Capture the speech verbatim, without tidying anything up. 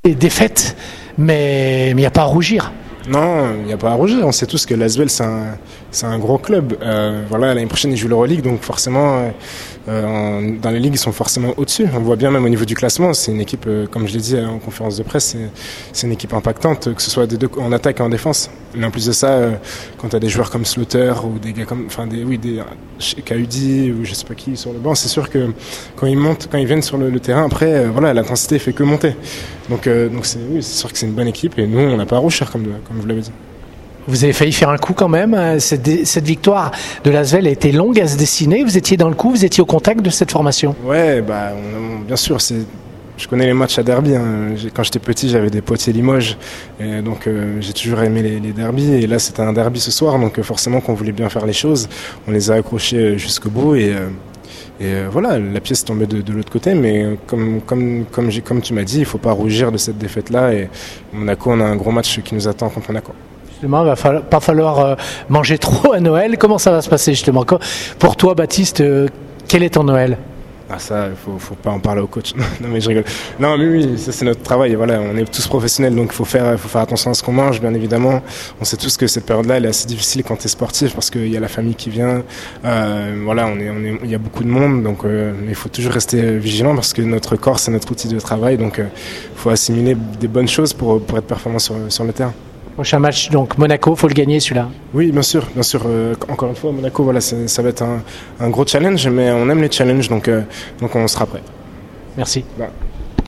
défaite, mais il n'y a pas à rougir. Non, il n'y a pas à rougir. On sait tous que l'Asvel, c'est un, c'est un gros club. Euh, voilà, l'année prochaine, ils jouent l'Euroleague, donc forcément, euh, en, dans les ligues, ils sont forcément au-dessus. On voit bien même au niveau du classement, c'est une équipe, euh, comme je l'ai dit en conférence de presse, c'est, c'est une équipe impactante, que ce soit des deux, en attaque et en défense. Mais en plus de ça, euh, quand tu as des joueurs comme Slaughter ou des gars comme, enfin, des, oui, des K U D ou je sais pas qui sur le banc, c'est sûr que quand ils montent, quand ils viennent sur le, le terrain, après, euh, voilà, l'intensité fait que monter. Donc, euh, donc c'est, oui, c'est sûr que c'est une bonne équipe et nous, on n'a pas à rougir, comme, comme vous l'avez dit. Vous avez failli faire un coup quand même. Cette, cette victoire de l'Asvel a été longue à se dessiner. Vous étiez dans le coup, vous étiez au contact de cette formation. Ouais, bah, on, bien sûr, c'est, je connais les matchs à derby. Hein. Quand j'étais petit, j'avais des Poitiers-Limoges. Et donc, euh, j'ai toujours aimé les, les derbys. Et là, c'était un derby ce soir. Donc, forcément, qu'on voulait bien faire les choses. On les a accrochés jusqu'au bout. Et, euh, et euh, voilà, la pièce tombait de, de l'autre côté. Mais comme, comme, comme, j'ai, comme tu m'as dit, il ne faut pas rougir de cette défaite-là. Et Monaco, on a un gros match qui nous attend contre Monaco. Justement, il ne va falloir, pas falloir euh, manger trop à Noël. Comment ça va se passer justement? Pour toi, Baptiste, euh, quel est ton Noël? Ah ça, il faut, faut pas en parler au coach. Non mais je rigole. Non mais oui, ça c'est notre travail. Voilà, on est tous professionnels, donc il faut faire, faut faire attention à ce qu'on mange, bien évidemment. On sait tous que cette période-là, elle est assez difficile quand tu es sportif parce qu'il y a la famille qui vient. Euh, voilà, on est, on est, il y a beaucoup de monde, donc euh, il faut toujours rester vigilant parce que notre corps c'est notre outil de travail, donc il euh, faut assimiler des bonnes choses pour pour être performant sur sur le terrain. Prochain match, donc Monaco, faut le gagner celui-là. Oui, bien sûr, bien sûr. Euh, encore une fois, Monaco, voilà, ça, ça va être un, un gros challenge, mais on aime les challenges, donc, euh, donc on sera prêt. Merci. Voilà.